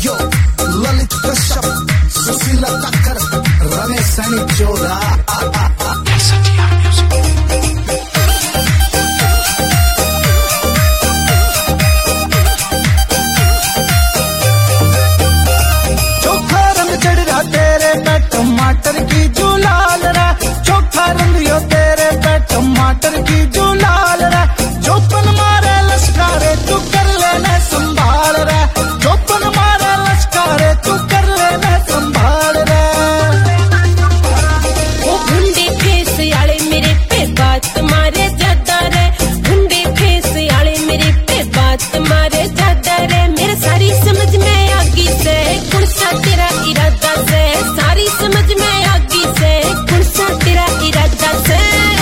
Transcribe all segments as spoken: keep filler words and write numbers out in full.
यो ललित कश्यप, सुशीला तक्कर, रमेश सैनी चोरा। चोखा रंग चढ़ रहा तेरे पे टमाटर की जो लाल रा, चोखा रंग यो तेरे पे टमाटर की जो लाल रा, चौपन मारे लश्कारे तू कर लेना संभाल रा, चौपन मारे लश्कारे तू कर लेना संभाल रा। वो भुंडे फेस आले मेरे पे बात मारे ज्यादा रे, भुंडे फेस आले मेरे पे बात मारे ज्यादा रे, मेरे सारी समझ में आगी से कौन सा तेरा इरादा से, सारी समझ में आगी से कौन सा तेरा इरादा से।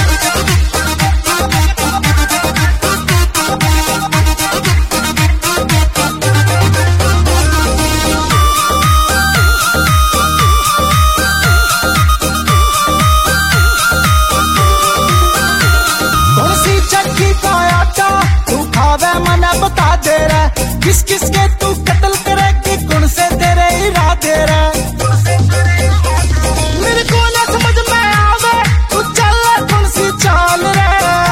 मना बता दे रहा किस किस के तू कत्ल करेगी, कौन से तेरे इरादे रे, मेरे को ना समझ में आवे तू चल कौन सी चाल रे,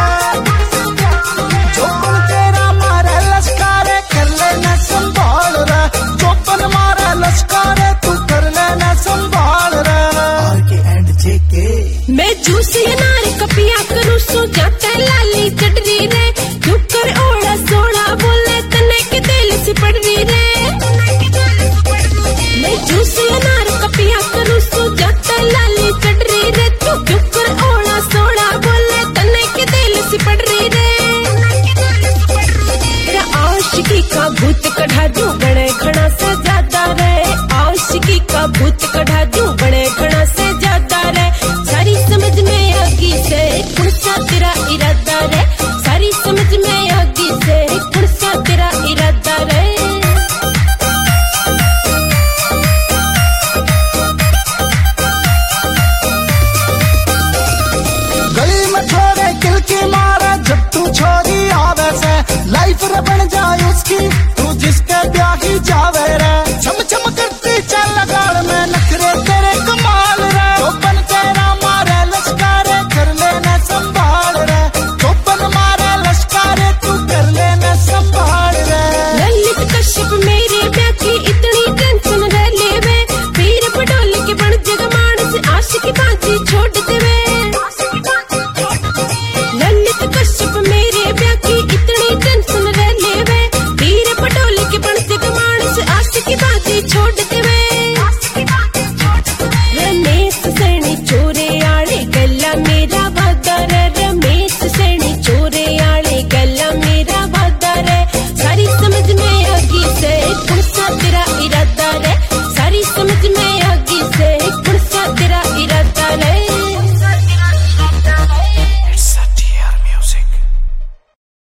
जो पन तेरा मारे लश्कारे कर लेना संभाल रे, जो पन मारे लश्कारे तू कर लेना संभाल रे। आर के एंड जे के मैं जूस अनार कपिया करूँ सो जाता लाली चटरी रे, कर ओड़ा सोड़ा बोले तने के दिल से पड़ रही रे, मैं जूस अनार कपिया करूँ सो जाता लाली चढ़ रही रे, तू क्यों कर ओड़ा सोड़ा बोले तने के दिल से पड़ रही रे। तेरा आशिकी का भूत कढ़ा दू बड़े घना से ज्यादा रे, आशिकी का भूत कढ़ा दू बड़े घना से ज्यादा रे, सारी समझ में आगी से कौन सा तेरा इरादा रे, सारी समझ में आगी से कौन सा तेरा इरादा रे।